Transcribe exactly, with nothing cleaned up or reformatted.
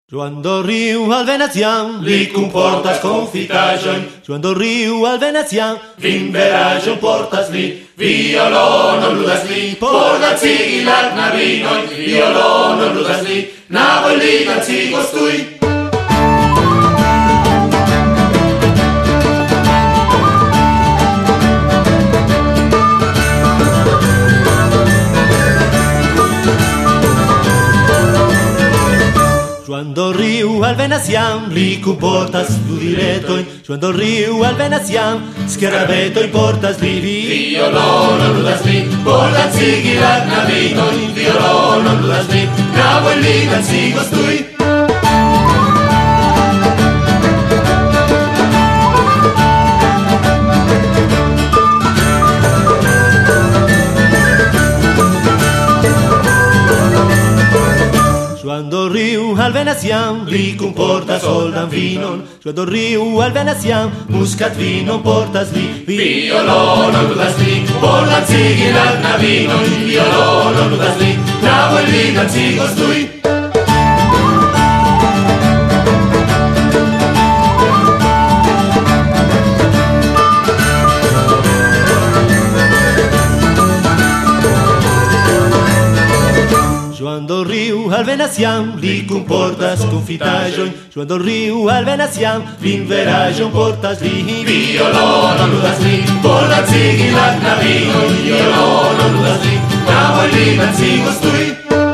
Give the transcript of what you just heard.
Joan do Riu al venezian li comportas confitagion. Joan do Riu al venezian Vin veragion portas li, violonon ludas li, portas cigi lat navinoi, violonon ludas li, navoi li dancigos tui. Joan do Riu al venezian li comportas ludiretoin. Joan do Riu al venezian scherabetoin portas li vi. Violonon ludas li, portas cigi lat navinoi, violonon ludas li, navoi li dancigos tui. Joan do Riu al venezian li comportas soldan vinon. Joan do Riu al venezian muscat vinon portas li vi. Violonon ludas li, portas cigi lat navinoi, violonon ludas li, navoi li dancigos tui. Joan do Riu al venezian li comportas confitagion. Joan do Riu al venezian vin veragion portas li. Violonon ludas li, portas cigi lat navinoi, violonon ludas li, navoi li dancigos tui.